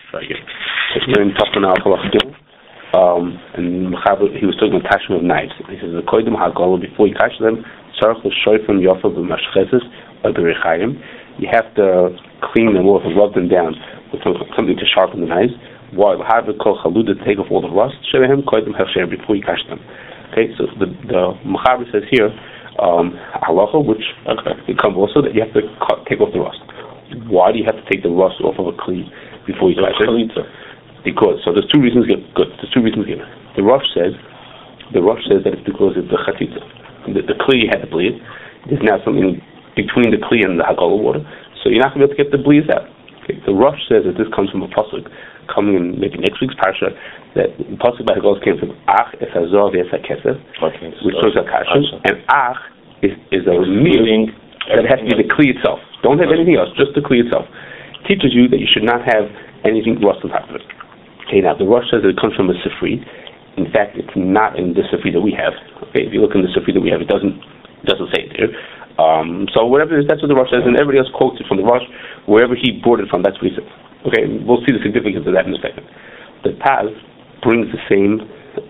Very good. It's in Tafan Al Halach and he was talking about tashim of knives. He says the koidim hagala, before you catch them, tzarich l'shoifim yofa b'mashcheses or b'rechayim. You have to clean them off and rub them down with something to sharpen the knives. While have the kol chaluda to take off all the rust. Shevehem koidim hafsher, before you catch them. Okay, so the Mechaber says here halacha, which it comes also that you have to take off the rust. Why do you have to take the rust off of a kli before you catch it? Because there's two reasons given. Good. There's two reasons given. The Rosh says that it's because of the chatzitza. The kli had to bleed. There's now something between the kli and the hagala water, so you're not going to be able to get the bleeds out. Okay. The Rosh says that this comes from a pasuk coming in maybe next week's parsha, that the pasuk by Hagala came from ach es hazor v'es hakesef, which shows hakasha, and ach is a meaning that has to be the kli itself. Don't have anything else, just the kli itself. It teaches you that you should not have anything rust on top of it. Okay, now the Rosh says that it comes from a Sifri. In fact, it's not in the Sifri that we have. Okay, if you look in the Sifri that we have, it doesn't say it there. So whatever it is, that's what the Rosh says, and everybody else quotes it from the Rosh. Wherever he brought it from, that's what he says. Okay, we'll see the significance of that in a second. The Taz brings the same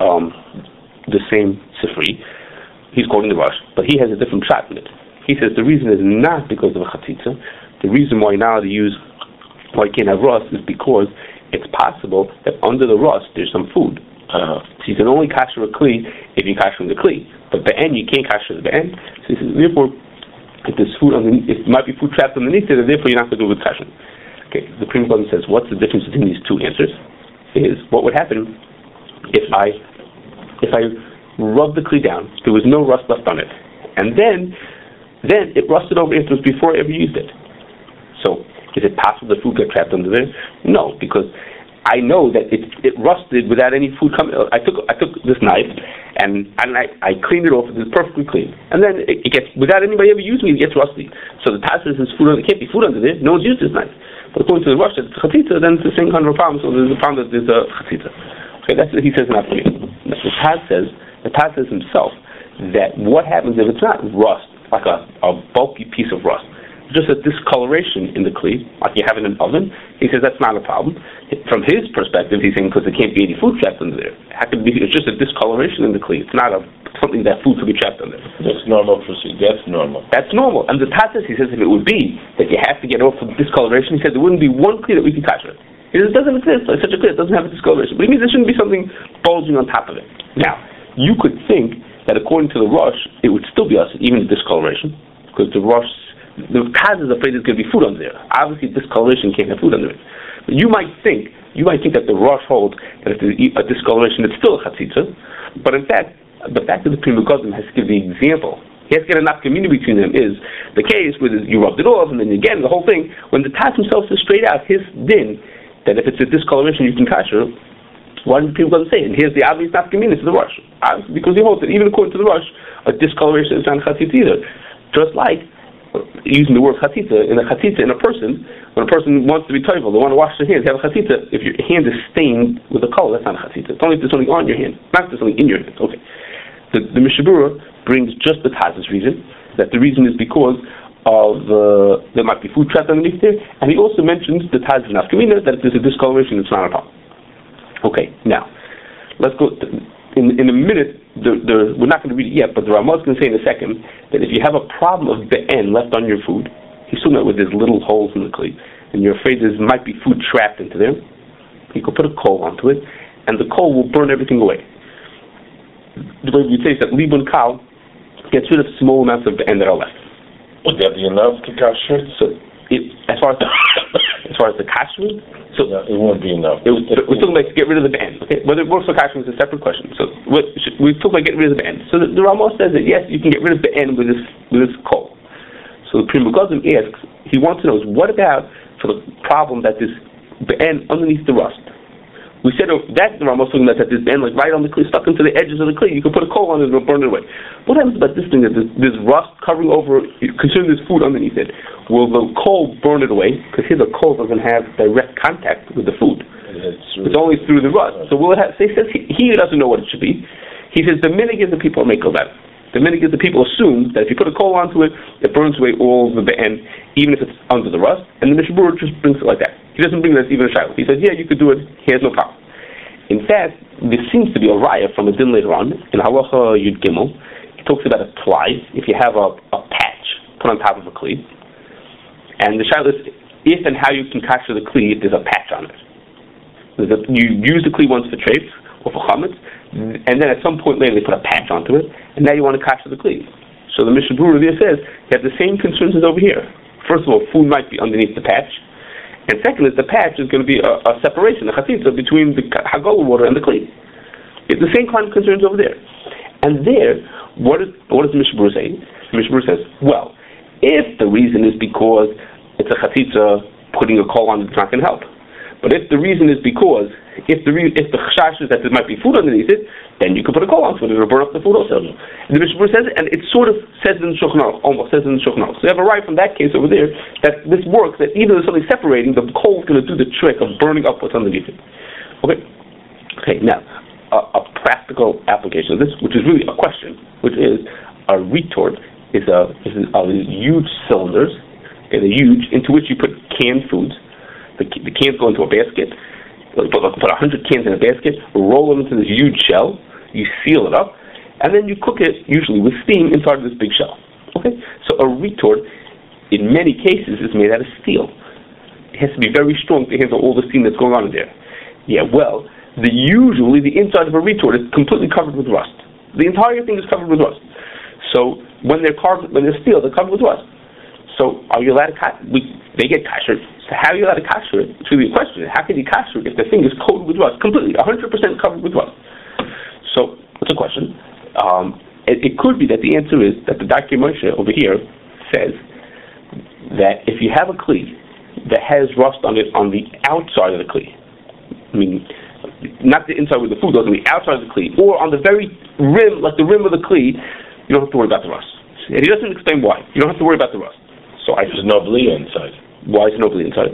Sifri. He's quoting the Rosh, but he has a different shot in it. He says the reason is not because of a chatzitza. The reason why now you can't have rust is because it's possible that under the rust there's some food. So you can only kasher a kli if you kasher the kli, but the end you can't kasher the end. So he says, therefore, if there's food underneath, it might be food trapped underneath it, and therefore you're not going to do it with kasher. Okay, the Pri Megadim says, what's the difference between these two answers? Is what would happen if I rubbed the kli down, there was no rust left on it, and then it rusted over afterwards before I ever used it. So is it possible that food got trapped under there? No, because I know that it rusted without any food coming. I took this knife and I cleaned it off. It's perfectly clean, and then it gets, without anybody ever using it, it gets rusty. So the Taz says there's food. It can't be food under there. No one's used this knife. But according to the Rosh, it's chatzitza. Then it's the same kind of a problem. So there's a problem that there's a chatzitza. Okay, that's what he says in Afternoon. The Taz says himself that what happens if it's not rust, like a bulky piece of rust, just a discoloration in the kli, like you have in an oven. He says that's not a problem. From his perspective, he's saying because there can't be any food trapped under there. It's just a discoloration in the kli. It's not something that food could be trapped under. That's normal procedure. That's normal. That's normal. And the Tatas, he says, if it would be that you have to get off the discoloration, he said there wouldn't be one kli that we can kasher it. He says it doesn't exist. Like such a kli, it doesn't have a discoloration. But he means there shouldn't be something bulging on top of it. Now, you could think that according to the Rosh, it would still be us, even the discoloration, because the Taz is afraid there's going to be food under there. Obviously, discoloration can't have food under it. But you might think that the Rosh holds that if there's a discoloration, it's still a chatzitza. But in fact, the fact that the Pri Megadim has to give the example, he has to get enough community between them, is the case where you rubbed it off and then again the whole thing. When the Taz himself says straight out his din that if it's a discoloration you can kasher, why do people say it? And here's the obvious not community to the Rosh, because he holds that even according to the Rosh, a discoloration is not a chatzitza either. Just like using the word chatzitza in a person, when a person wants to be toivel, they want to wash their hands, have a chatzitza. If your hand is stained with a color, that's not a chatzitza. It's only if there's something on your hand, not if there's something in your hand. Okay. The Mishnah Berurah brings just the Taz's reason, that the reason is because of there might be food trapped underneath there, and he also mentions the Taz in Nafkamina that if there's a discoloration, it's not a problem. Okay, now let's go. In a minute, we're not going to read it yet, but the Ramah is going to say in a second that if you have a problem of be'en left on your food, he's talking about with these little holes in the kli, and you're afraid there might be food trapped into there, you can put a coal onto it, and the coal will burn everything away. The way we say is that libun kal gets rid of small amounts of be'en that are left. Would that be enough to kasher? So, as far as the kashrut, so it won't be enough. We're talking about to get rid of the be'en. Okay, whether it works for kashrut is a separate question. So we're talking about getting rid of the be'en. So the Ramah says that yes, you can get rid of the be'en with this coal. So the Pri Megadim asks, he wants to know, what about for the problem that this be'en underneath the rust? We said that the Ramah was talking about that this be'en like right on the kli, stuck into the edges of the kli. You can put a coal on it and it'll burn it away. What happens about this thing that there's rust covering over, considering there's food underneath it? Will the coal burn it away? Because here the coal doesn't have direct contact with the food. It's only through the rust. So will it have? So he says he doesn't know what it should be. He says the minig is the people make of that. The minig is the people assume that if you put a coal onto it, it burns away all the be'en, even if it's under the rust. And the Mishnah Berurah just brings it like that. He doesn't bring this even a shaila. He says, yeah, you could do it. He has no problem. In fact, there seems to be a raya from a din later on in Halacha Yud Gimel. He talks about a ply. If you have a patch put on top of a kli, and the shaila is if and how you can kasher the kli if there's a patch on it. You use the kli once for treif or for chametz, and then at some point later they put a patch onto it, and now you want to kasher the kli. So the Mishnah Berurah there says you have the same concerns as over here. First of all, food might be underneath the patch. And second is the patch is going to be a separation, a chatzitza, between the hagala water and the kli. It's the same kind of concerns over there. And there, what does the Mishnah Berurah say? The Mishnah Berurah says, well, if the reason is because it's a chatzitza, putting a coal on it's not going to help. But if the reason is because, if the chashash is that there might be food underneath it, then you can put a coal onto it, it'll burn up the food also. And the Mishnah Berurah says it, and it sort of says in the Shulchan Aruch, almost says in the Shulchan Aruch. So you have a right from that case over there, that this works, that even though there's something separating, the coal is going to do the trick of burning up what's underneath it. Okay, now, a practical application of this, which is really a question, which is, a retort is huge cylinders, okay, they're huge, into which you put canned foods. The cans go into a basket. Put 100 cans in a basket, roll them into this huge shell, you seal it up, and then you cook it, usually with steam, inside of this big shell. Okay? So a retort, in many cases, is made out of steel. It has to be very strong to handle all the steam that's going on in there. Yeah, well, usually the inside of a retort is completely covered with rust. The entire thing is covered with rust. So when they're steel, they're covered with rust. So are you allowed to they get kasher. So how are you allowed to kasher it? It's really a question. How can you kasher it if the thing is coated with rust, completely, 100% covered with rust? So it's a question. It could be that the answer is that the Dr. Moshe over here says that if you have a kli that has rust on it on the outside of the kli, I mean, not the inside where the food goes, on the outside of the kli, or on the very rim, like the rim of the kli, you don't have to worry about the rust. And he doesn't explain why. You don't have to worry about the rust. So there's no blia inside. Why is there no blia inside?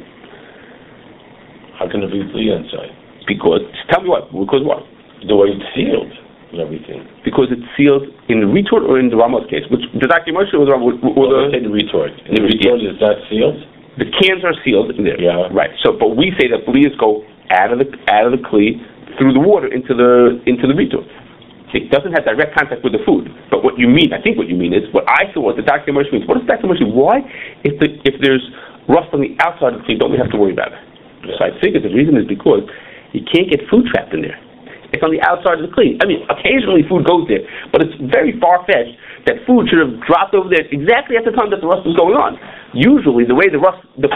How can there be blia inside? Because, tell me why. Because what? The way it's sealed and everything. Because it's sealed in the retort or in the Rama's case? Which the Dr. Moshe was let's say the retort. In the retort is that sealed? The cans are sealed in there. Yeah. Right. So, but we say that blias go out of the kli through the water into the retort. It doesn't have direct contact with the food. But what you mean, I think what you mean is, what I thought the Dr. Moshe means. What does Dr. Moshe mean? Why, if there's rust on the outside of the kli, don't we have to worry about it? Yeah. So I figured the reason is because you can't get food trapped in there. It's on the outside of the kli. I mean, occasionally food goes there, but it's very far-fetched that food should have dropped over there exactly at the time that the rust was going on. Usually, the way the rust is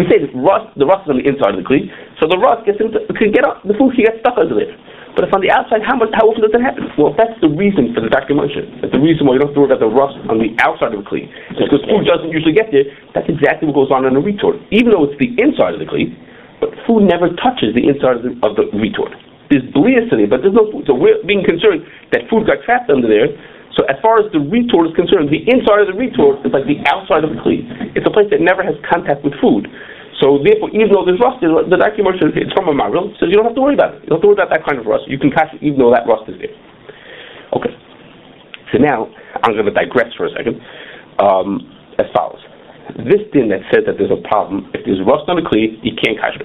on the inside of the kli, so the rust the food can get stuck under there. But if on the outside, how often does that happen? Well, that's the reason for the Dr. Moshe. That's the reason why you don't have to worry about the rust on the outside of the kli. Because food doesn't usually get there. That's exactly what goes on in a retort. Even though it's the inside of the kli, but food never touches the inside of the retort. There's blias in it, but there's no food. So we're being concerned that food got trapped under there. So as far as the retort is concerned, the inside of the retort is like the outside of the kli. It's a place that never has contact with food. So therefore, even though there's rust, the Dr. Moshe, it's from a Maril, says you don't have to worry about it. You don't have to worry about that kind of rust. You can catch it even though that rust is there. Okay. So now, I'm going to digress for a second. As follows. This din that says that there's a problem, if there's rust on the kli, you can't catch it.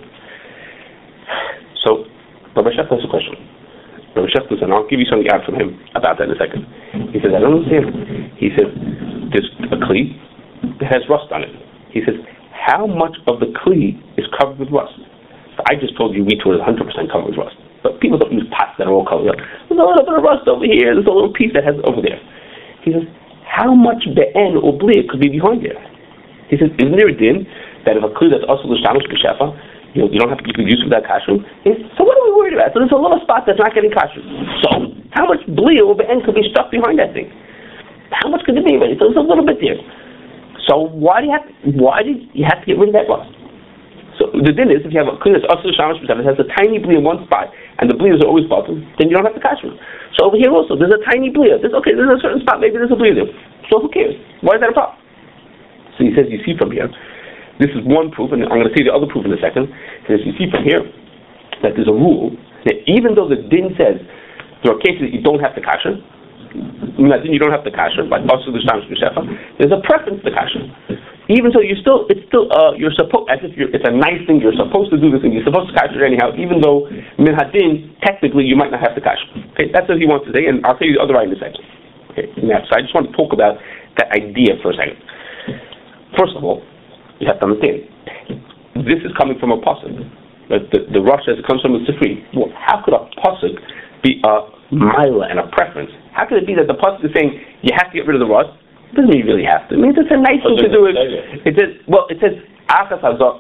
So, Rabbi Shefta has a question. Rabbi Shefta says, and I'll give you something out from him about that in a second. He says, I don't understand. He says, there's a kli that has rust on it. He says, how much of the kli is covered with rust? So I just told you retort is 100% covered with rust. But people don't use pots that are all covered up. There's a little bit of rust over here. There's a little piece that has over there. He says, how much be'en or blia could be behind there? He says, isn't there a din that if a kli that's also l'shtamush b'shefa, you can use it without kashrut? So what are we worried about? So there's a little spot that's not getting kashrut. So how much blia or be'en could be stuck behind that thing? How much could it be? So there's a little bit there. So why did you have to get rid of that rust? So the din is, if you have a kli that's also shamash b'shefa, it has a tiny blia in one spot, and the blias are always bottom, then you don't have to kashrut. So over here also, there's a tiny blia. There's a certain spot, maybe there's a blia there. So who cares? Why is that a problem? So he says, you see from here, this is one proof, and I'm going to say the other proof in a second. He says, you see from here that there's a rule that even though the din says there are cases that you don't have to kasher, you don't have to kasher, like also the Shamash B'Shefa. There's a preference to kasher. Even so, you're supposed, as if it's a nice thing, you're supposed to do this thing, you're supposed to kasher anyhow, even though min hadin, technically, you might not have to kasher. Okay, that's what he wants to say, and I'll tell you the other right in a second. Okay, now, so I just want to talk about that idea for a second. First of all, you have to understand, this is coming from a pasuk. The Rosh says it comes from a Sifri. Well, how could a pasuk be a mila and a preference? How could it be that the pasuk is saying you have to get rid of the Rosh? It doesn't mean you really have to. It means it's a nice thing to do it. It says, Achas Azov,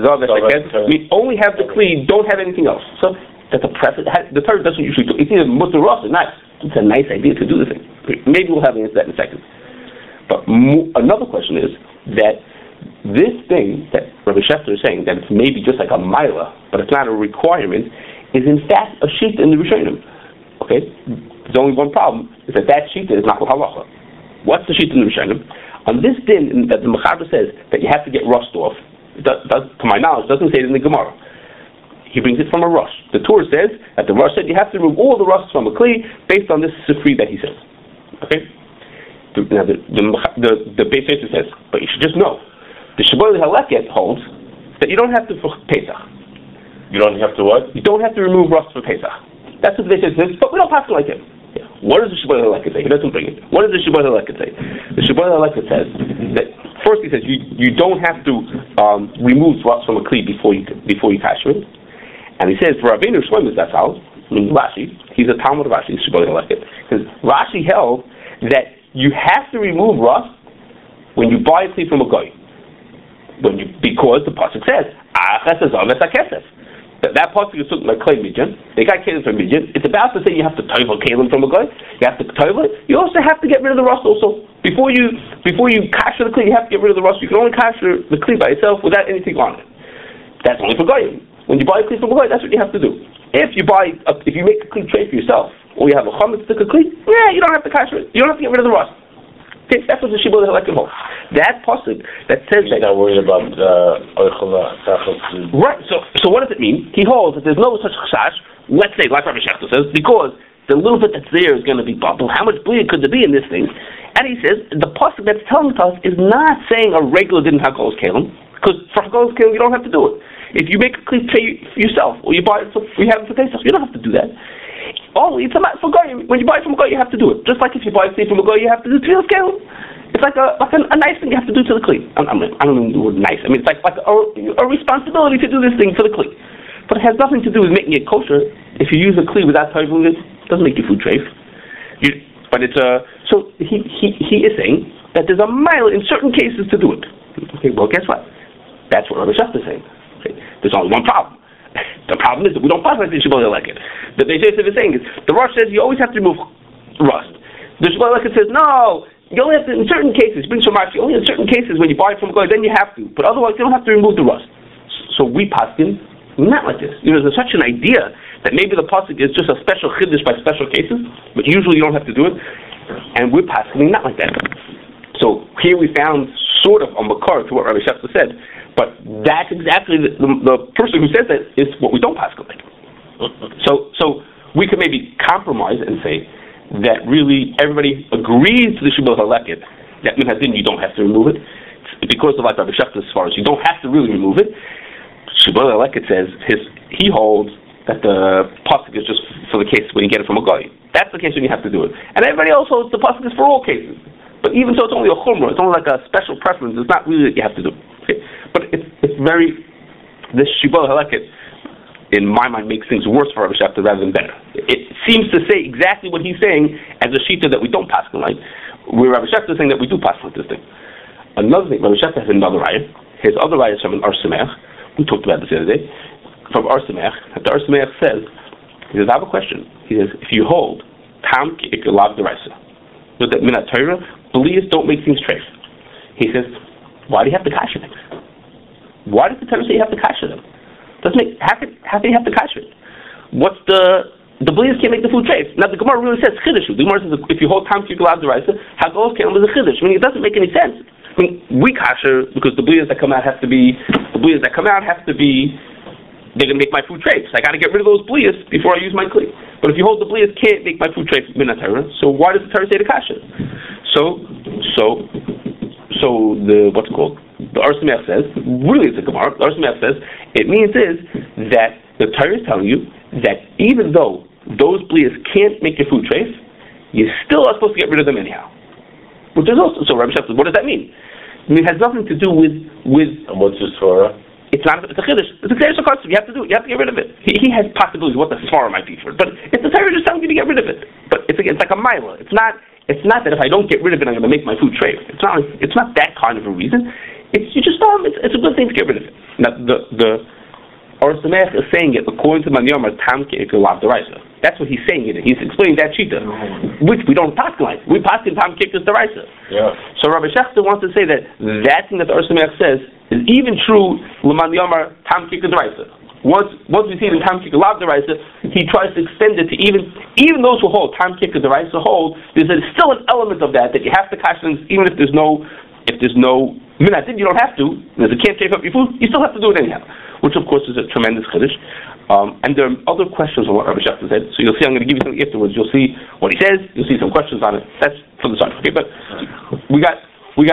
only have the Kli, don't have anything else. So that's a preference. The Torah doesn't usually do. It's either Mutter Rosh or not. It's a nice idea to do the thing. Maybe we'll have an answer to that in a second. But another question is that this thing that Rabbi Shefter is saying, that it's maybe just like a mila, but it's not a requirement, is in fact a sheet in the Rishonim. Okay? There's only one problem, is that sheet is not halacha. What's the sheet in the Rishonim? On this din that the Mechaber says that you have to get rust off, to my knowledge, doesn't say it in the Gemara. He brings it from a Rosh. The Torah says that the Rosh said you have to remove all the rust from a Kli based on this Sifri that he says. Okay? Now the Beis Yosef says, but you should just know, the Shibbolei Haleket holds that you don't have to for Pesach. You don't have to what? You don't have to remove rust for Pesach. That's what the Beis Yosef says, but we don't pass it like him. Yeah. What does the Shibbolei Haleket say? He doesn't bring it. What does the Shibbolei Haleket say? The Shibbolei Haleket says that first he says you don't have to remove rust from a Kli before you kasher it. And he says for Rabbeinu Shlomo Zatzal, Rashi, he's a Talmud of Rashi, Shibbolei Haleket, because Rashi held that you have to remove rust when you buy a Kli from a goy. Because the pasuk says Achas Azov Esakesef. That pasuk is something like clay midyan. They got kelim from midyan. It's about to say you have to toivel kelim from a guy. You have to toivel it. You also have to get rid of the rust. Also, before you kasher the kli, you have to get rid of the rust. You can only kasher the kli by itself without anything on it. That's only for goyim. When you buy a kli from a guy, that's what you have to do. If you make a kli tray for yourself, or you have a chametz stick of kli, you don't have to kasher it. You don't have to get rid of the rust. Okay, that's what the Shibbolei Haleket holds. That pasuk that says that. He's not worried about right. So what does it mean? He holds that there's no such chasash. Let's say, like Rabbi Shefter says, because the little bit that's there is going to be bubble. How much bleed could there be in this thing? And he says the pasuk that's telling us is not saying a regular didn't have hakolos kelim, because for hakolos kelim you don't have to do it. If you make a kli tray yourself, or you buy it, you have it for Pesach, you don't have to do that. Only it's a matter for goy. When you buy it from a goy, you have to do it. Just like if you buy a kli from a goy, you have to do tefillah kelim. It's like a nice thing you have to do to the kli. I don't even do it nice. I mean, it's like a responsibility to do this thing for the kli. But it has nothing to do with making it kosher. If you use a kli without toiveling it, doesn't make your food treif. But it's so he is saying that there's a mile in certain cases to do it. Okay, well, guess what? That's what Rabbi Shefter is saying. Okay, there's only one problem. The problem is that we don't pass like the Shibbolei Haleket. The Beis Yosef is saying is the Rosh says you always have to remove rust. The Shibbolei Haleket says no. You only have to, in certain cases, bring some Rashi, only in certain cases when you buy it from a guy, then you have to. But otherwise, you don't have to remove the rust. So we paskin not like this. There's such an idea that maybe the pasuk is just a special chiddush by special cases, but usually you don't have to do it. And we're paskin not like that. So here we found sort of a makar to what Rabbi Shefter said, but that's exactly the person who says that is what we don't paskin like. So we could maybe compromise and say that really everybody agrees to the Shibbolei Haleket, that min hadin you don't have to remove it. It's because of like Rabbi Shefter as far as you don't have to really remove it. Shibbolei Haleket says he holds that the pasuk is just for the case when you get it from a guy. That's the case when you have to do it. And everybody else holds the pasuk is for all cases. But even so, it's only a chumrah. It's only like a special preference. It's not really that you have to do. Okay? But it's very this Shibbolei Haleket, in my mind, makes things worse for Rabbi Shefter rather than better. It seems to say exactly what he's saying as a shita that we don't pass like, where Rabbi Shefter is saying that we do pass like this thing. Another thing, Rabbi Shefter has another raya. His other raya is from an Or Sameach. We talked about this the other day. From Or Sameach, the Or Sameach says, he says, I have a question. He says, if you hold Tam Ki'ik Lav Deraisa, with that Minat Torah, Belias don't make things treif. He says, why do you have to kasher things? Why does the Torah say you have to kasher them? How do you have to kasher it? What's the blias can't make the food treif. Now the Gemara really says chiddush. The Gemara says if you hold time to Galav Deraisa, hagolos kelim is a chiddush. I mean, it doesn't make any sense. I mean, we kasher because the blias that come out have to be they're going to make my food treif. So I got to get rid of those blias before I use my kli. But if you hold the blias can't make my food treif min Torah, so why does the Torah say the kasha? So the what's it called? The Or Sameach says, really it's a Gemara. The Or Sameach says it means is that the Torah is telling you that even though those blias can't make your food treif, you still are supposed to get rid of them anyhow. Which is also so. Rabbi Shach says, what does that mean? I mean, it has nothing to do with. And what's this Torah? It's not. It's a chiddush. It's a chiddush of course. You have to do it. You have to get rid of it. He has possibilities what the svara might be for it, but it's the Torah just telling you to get rid of it. But it's like a mila. It's not that if I don't get rid of it, I'm going to make my food treif. It's not that kind of a reason. It's you just it's a good thing to get rid of it. Now the Or Sameach is saying it according to Manyomar Tam Ke'ik Lav Deraisa. That's what he's saying it. He's explaining that shita, which we don't pass like. We pass in Tam Ke'ik Deraisa. Yeah. So Rabbi Shechter wants to say that thing that the Or Sameach says is even true L'Manyomar Tam Ke'ik Deraisa. Once we see it in Tam Ke'ik Lav Deraisa, he tries to extend it to even those who hold Tam Ke'ik Deraisa hold. There's still an element of that you have to cash in, even if there's no minadin, you don't have to. Because it can't shape up your food, you still have to do it anyhow. Which of course is a tremendous chiddush. And there are other questions on what Rabbi Shechter said. So you'll see, I'm going to give you something afterwards. You'll see what he says. You'll see some questions on it. That's for the side. Okay, but we got.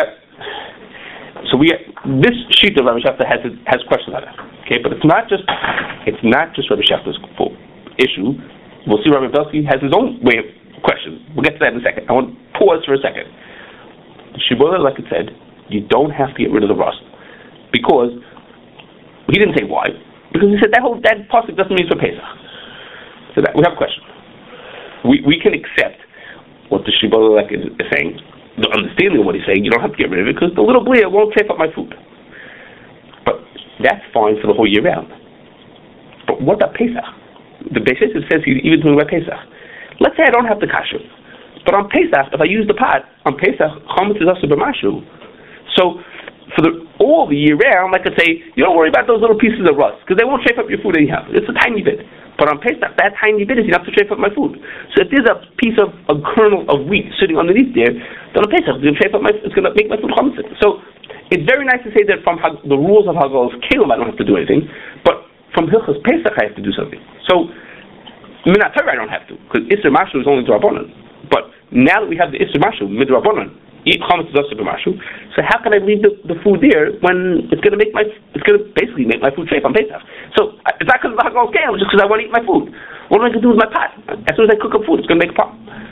So this sheet of Rabbi Shechter has questions on it. Okay, but it's not just Rabbi Shechter's full issue. We'll see Rabbi Belsky has his own way of questions. We'll get to that in a second. I want to pause for a second. Shibboleth, like it said, you don't have to get rid of the rust because he didn't say why. Because he said that pasuk doesn't mean for Pesach. So that we have a question. We can accept what the Shibboleth is saying, the understanding of what he's saying. You don't have to get rid of it because the little blia won't tape up my food. But that's fine for the whole year round. But what about Pesach? The Beis Yosef says he's even talking about Pesach. Let's say I don't have the kashrut, but on Pesach, if I use the pot on Pesach, chametz is also b'mashu. So for all the year round, like I say, you don't worry about those little pieces of rust because they won't shape up your food anyhow. It's a tiny bit. But on Pesach, that tiny bit is enough to shape up my food. So if there's a piece of a kernel of wheat sitting underneath there, then on Pesach it's going to make my food chametz. So it's very nice to say that from the rules of Haggadah Kalim I don't have to do anything, but from Hilchos Pesach I have to do something. So Minat Torah I don't have to because Isser Mashu is only D'Rabbanan. But now that we have the Isser Mashu Midrabbanan, eat chametz also b'mashu. So how can I leave the food there when it's going to basically make my food shape on Pesach? So it's not because of the Haggadah Kalim, it's just because I want to eat my food. What am I going to do with my pot? As soon as I cook up food, it's going to make a pot.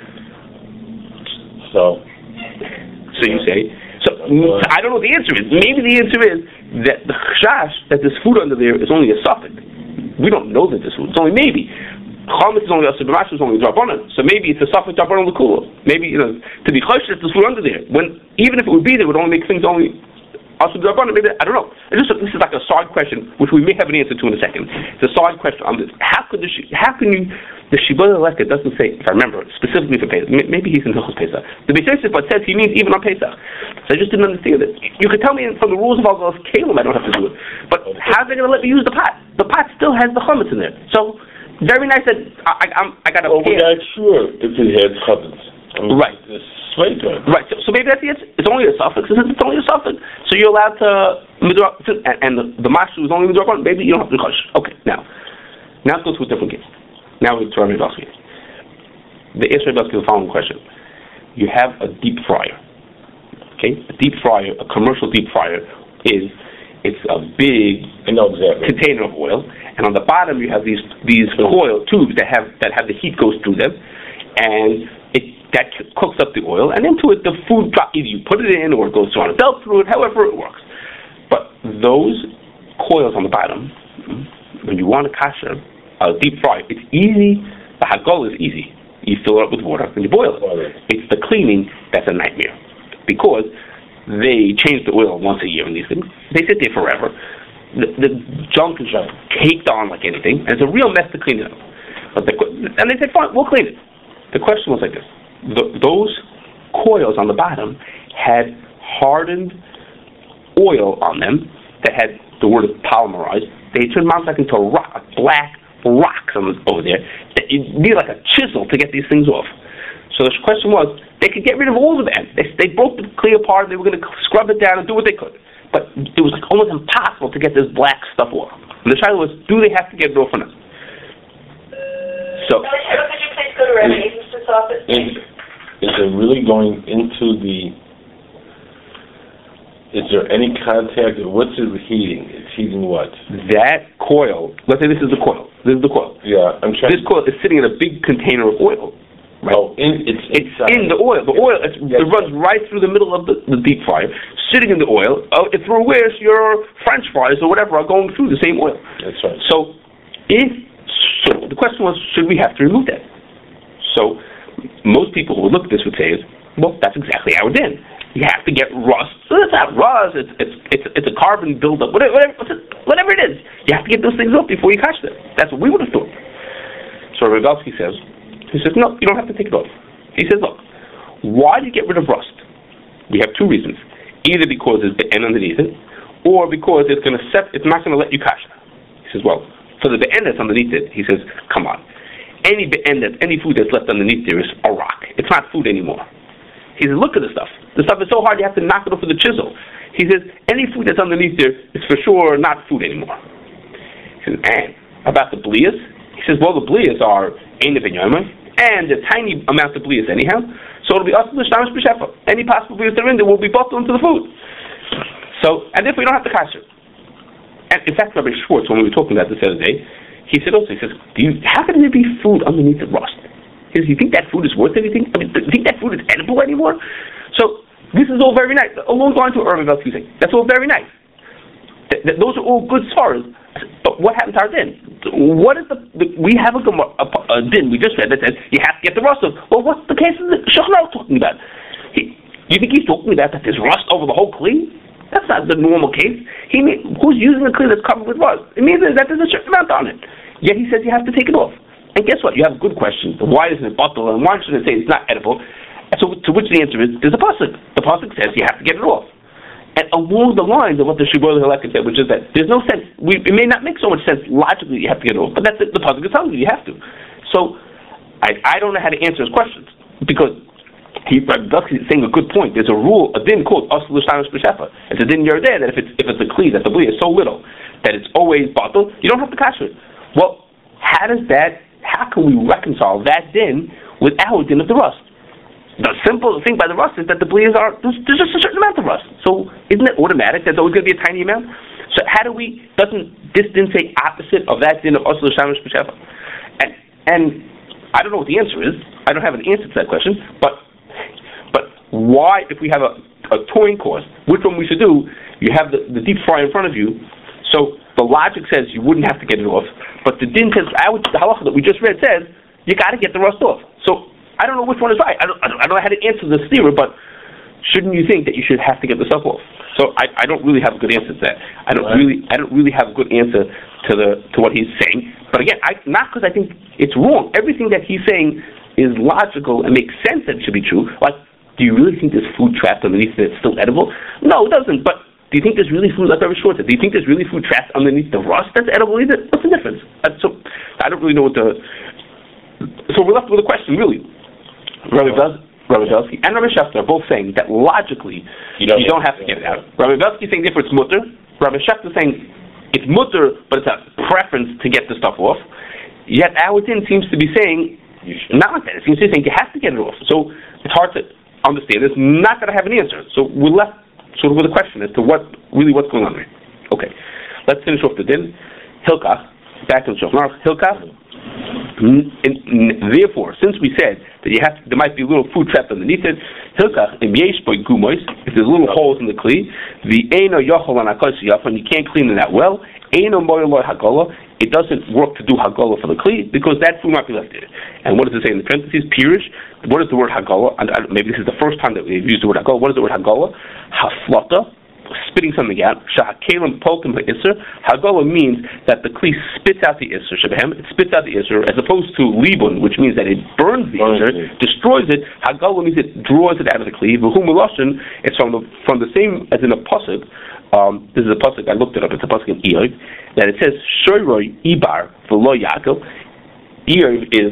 So you say. So I don't know what the answer is. Maybe the answer is that the chashash that this food under there is only a suffix. We don't know that this food. It's only maybe. Chametz is only also b'mashu is only D'Rabbanan. So maybe it's a suffix D'Rabbanan l'kula. Maybe to be choshesh that this food under there. When even if it would be there, it would only make things only also D'Rabbanan. Maybe I don't know. This is like a side question which we may have an answer to in a second. It's a side question on this. How can you the Shibboleth Leka doesn't say, if I remember, specifically for Pesach. Maybe he's in Hilchos Pesach. The Beis Yosef says he means even on Pesach. So I just didn't understand it. You could tell me from the rules of Haggadah Kalim I don't have to do it. But how are they going to let me use the pot? The pot still has the chametz in there. So very nice that I got a. Well, we're not sure if it has chametz. Right. Right. So maybe that's the answer. It's only a suffix. It's only a suffix. So you're allowed to and the mashu is only midrabbanan. Maybe you don't have to chosh. Okay. Now let's go to a different case. Now we to Rabbi Belsky. The answer to the following question: you have a deep fryer. Okay, a deep fryer, a commercial deep fryer it's a big container of oil, and on the bottom you have these oil tubes that have the heat goes through them, and that cooks up the oil, and into it the food either you put it in or it goes on a belt through it, however it works. But those coils on the bottom, when you want to kasher a deep fry, it's easy. The hagol is easy. You fill it up with water and you boil it. It's the cleaning that's a nightmare because they change the oil once a year in these things. They sit there forever. The junk is caked on like anything, and it's a real mess to clean it up. And they said, fine, we'll clean it. The question was like this. Those coils on the bottom had hardened oil on them that had, the word is polymerized. They turned them back into a rock, black rocks over there that you need like a chisel to get these things off. So the question was, they could get rid of all of them. They broke the clay apart. They were going to scrub it down and do what they could. But it was like almost impossible to get this black stuff off. And the child was, do they have to get it off or not? So, could you please go to Reverend Eaton's office? Is it really going into the... Is there any contact? What's it heating? It's heating what? that coil, let's say this is the coil. This is the coil. Yeah, I'm trying... This coil is sitting in a big container of oil. Right? Oh, it's inside. In the oil. The oil, it runs right through the middle of the deep fryer, sitting in the oil, through which your French fries or whatever are going through the same oil. That's right. So the question was, should we have to remove that? So most people who would look at this would say, well, that's exactly how it's in. You have to get rust. So it's not rust. It's a carbon buildup. Whatever it is, you have to get those things up before you catch them. That's what we would have thought. So Rogowski says, no, you don't have to take it off. He says, look, why do you get rid of rust? We have two reasons. Either because there's be'en underneath it, or because it's not going to let you kasha. He says, well, for the be'en that's underneath it, he says, come on. Any food that's left underneath there is a rock. It's not food anymore. He says, look at the stuff. The stuff is so hard you have to knock it off with a chisel. He says, any food that's underneath there is for sure not food anymore. He says, and about the blias? He says, well, the blias are ein v'nyoma, and a tiny amount of blias anyhow, so it'll be asur l'shtamish b'shefa. Any possible blias that are in there will be bottled into the food. So, and therefore you don't have to kasher. And in fact, Rabbi Schwartz, when we were talking about this the other day, he said, how can there be food underneath the rust? He says, you think that food is worth anything? I mean, do you think that food is edible anymore? So, this is all very nice. Along the lines of Irving Belsky saying, that's all very nice. Those are all good svaras. But what happens to our din? What is we have a din we just read that says you have to get the rust off. Well, what's the case of the Shachnal talking about? You think he's talking about that there's rust over the whole kli? That's not the normal case. Who's using a kli that's covered with rust? It means that there's a certain amount on it. Yet he says you have to take it off. And guess what? You have a good question. Why isn't it bottled? And why shouldn't it say it's not edible? And so to which the answer is, there's a pasuk. The pasuk says you have to get it off. And along the lines of what the Shibboleth Halakha said, which is that there's no sense, it may not make so much sense logically you have to get it off, but that's it, the pasuk is telling you have to. So I don't know how to answer his questions, because he's saying a good point. There's a rule, a din called asur l'shtamish b'shefa. It's a din there that if it's a kli, that the bli is so little that it's always bottled, you don't have to kasher it. Well, how can we reconcile that din with our din of the rust? The simple thing by the rust is that the blias there's just a certain amount of rust. So isn't it automatic? There's always going to be a tiny amount. So doesn't this din say opposite of that din of asur l'shtamish b'shefa? And I don't know what the answer is. I don't have an answer to that question. But why, if we have a touring course, which one we should do? You have the deep fryer in front of you. So the logic says you wouldn't have to get it off. But the din says, the halacha that we just read says, you got to get the rust off. So I don't know which one is right. I don't know how to answer the theory, but shouldn't you think that you should have to get the stuff off? So I don't really have a good answer to that. I don't really have a good answer to what he's saying. But again, not because I think it's wrong. Everything that he's saying is logical and makes sense that it should be true. Like, do you really think there's food trapped underneath that's still edible? No, it doesn't. But do you think there's really food, like I was short, do you think there's really food trapped underneath the rust that's edible either? What's the difference? So I don't really know so we're left with a question, really. Rabbi Belsky and Rabbi Schechter are both saying that logically you don't have to get it out. Rabbi Belsky saying therefore it's mutter. Rabbi Schechter saying it's mutter, but it's a preference to get the stuff off. Yet our din seems to be saying not like that. It seems to be saying you have to get it off. So it's hard to understand. It's not going to have an answer. So we're left sort of with a question as to what's going on there. Okay, let's finish off the din. Hilkach, back to the Shulchan Aruch. Hilkach. Therefore, since we said that there might be a little food trapped underneath it, Hilkach im yesh boy gumois, if there's little holes in the kli, the eino yochol an akos yafon, you can't clean it that well. Eino moyeloi hagola, it doesn't work to do hagola for the kli because that food might be left in it. And what does it say in the parentheses? Pirish. What is the word hagola? And maybe this is the first time that we've used the word hagola. What is the word hagola? Haflata. Spitting something out. Shahakalim polkim ha'isser. Hagola means that the kli spits out the isser. Shebehem, it spits out the isser, as opposed to libun, which means that it burns the isser, destroys it. Hagola means it draws it out of the kli. V'hu meloshin, it's from the same as in a pasuk. This is a pasuk, I looked it up. It's a pasuk in Eov that it says Shoyroi Ibar v'lo Yaakov. Eov is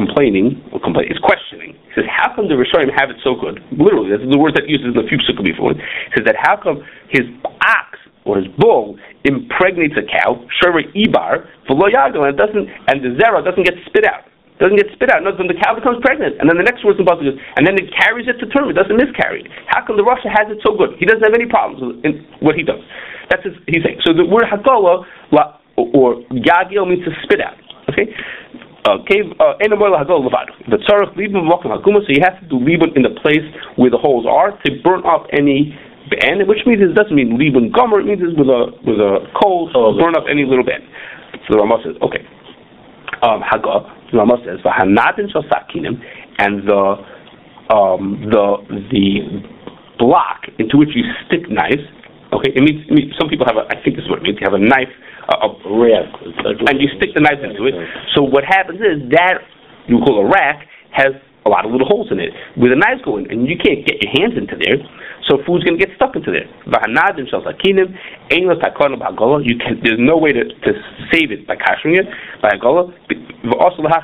is questioning. He says, how come the Rishonim have it so good? Literally, this is the word that uses in the few sukkah before. He says that how come his ox or his bull impregnates a cow, Shara Ibar, and the zera doesn't get spit out. doesn't get spit out. No, then the cow becomes pregnant, and then the next words in Pasuk is, and then it carries it to term. It doesn't miscarry. How come the Rasha has it so good? He doesn't have any problems in what he does. That's he's saying. So the word Hagala or Yagil means to spit out. Okay. The tzarech libun v'makom hakuma, so you have to do libun in the place where the holes are to burn up any ben, which means it doesn't mean libun gomer. It means it's with a coal, burn up any little ben. So the Ramah says, okay. Haggah, the Ramah says, v'hanadin shel sakinim, and the block into which you stick knives. Okay, it means some people have I think this is what it means. You have a knife, a rack, and you stick the knife into it. So what happens is that you call a rack has a lot of little holes in it where the knives go in, and you can't get your hands into there. So food's going to get stuck into there. There's no way to save it by kashering it by Hagala. You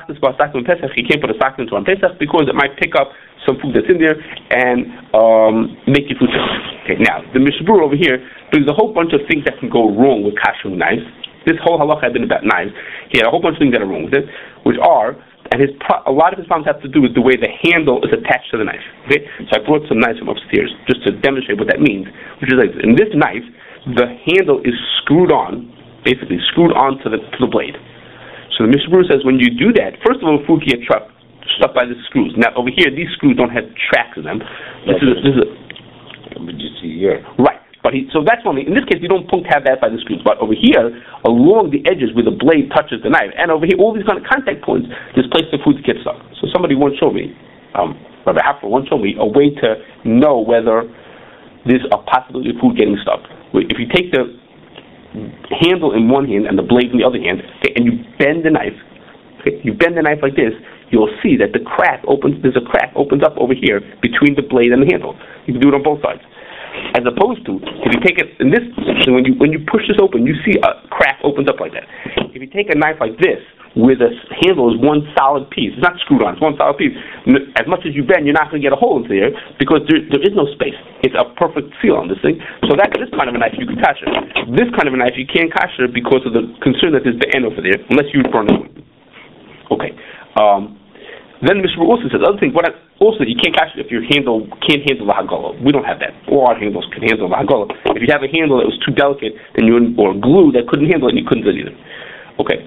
can't put a sack into on Pesach because it might pick up some food that's in there and make your food sick. Okay, now the Mishbur over here brings a whole bunch of things that can go wrong with kashering knives. This whole halacha had been about knives. He had a whole bunch of things that are wrong with it, which are, and a lot of his problems have to do with the way the handle is attached to the knife. Okay, so I brought some knives from upstairs just to demonstrate what that means. Which is like this. In this knife, the handle is screwed on, basically screwed onto the blade. So the Mishnah Berurah says when you do that, first of all, food can get stuck by the screws. Now over here, these screws don't have tracks in them. This is you see here, right. But so that's one thing. In this case, you don't have that by the screws. But over here, along the edges where the blade touches the knife, and over here, all these kind of contact points, there's place for food to get stuck. So somebody once showed me, Rabbi Haffer once showed me a way to know whether there's a possibility of food getting stuck. If you take the handle in one hand and the blade in the other hand, okay, and you bend the knife, okay, you bend the knife like this, you'll see that there's a crack opens up over here between the blade and the handle. You can do it on both sides. As opposed to, if you take it in this, when you push this open, you see a crack opens up like that. If you take a knife like this, where the handle is one solid piece, it's not screwed on, it's one solid piece. As much as you bend, you're not going to get a hole into there because there is no space. It's a perfect seal on this thing. So this kind of a knife you can kasher. This kind of a knife you can't kasher because of the concern that there's the end over there, unless you burn it. Okay. Then Mishra also says other things. Also, you can't catch it if your handle can't handle the Hagala. We don't have that. All our handles can handle the Hagala. If you have a handle that was too delicate, or glue that couldn't handle it, you couldn't do it either. Okay.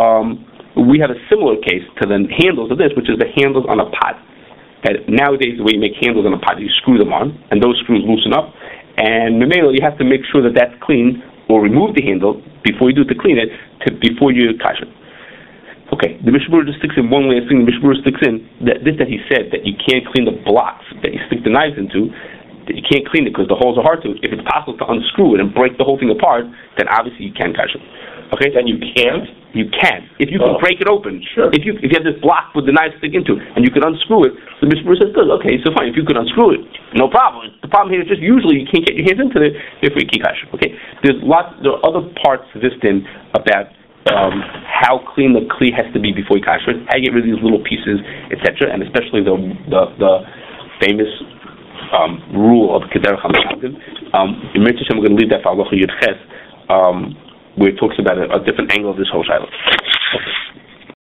We have a similar case to the handles of this, which is the handles on a pot. And nowadays, the way you make handles on a pot, you screw them on, and those screws loosen up. And Memelo, you have to make sure that that's clean, or remove the handle before you do it to clean it, before you catch it. Okay, the Mishnah Berurah just sticks in one last thing. The Mishnah Berurah sticks in that he said that you can't clean the blocks that you stick the knives into, that you can't clean it because the holes are hard to. If it's possible to unscrew it and break the whole thing apart, then obviously you can catch it. Okay, then you can't. You can if you can break it open. Sure. If you have this block with the knife stick into, and you can unscrew it, the Mishnah Berurah says, good. Okay, so fine. If you could unscrew it, no problem. The problem here is just usually you can't get your hands into it. Therefore, you can't catch it. Okay, there are other parts to this then about how clean the kli has to be before you kasher it, how you get rid of these little pieces, etc., and especially the famous rule of Keder Chamatim. In Mirza Hashem, we're going to leave that for Halacha Yud Ches, where it talks about a different angle of this whole shiloh. Okay.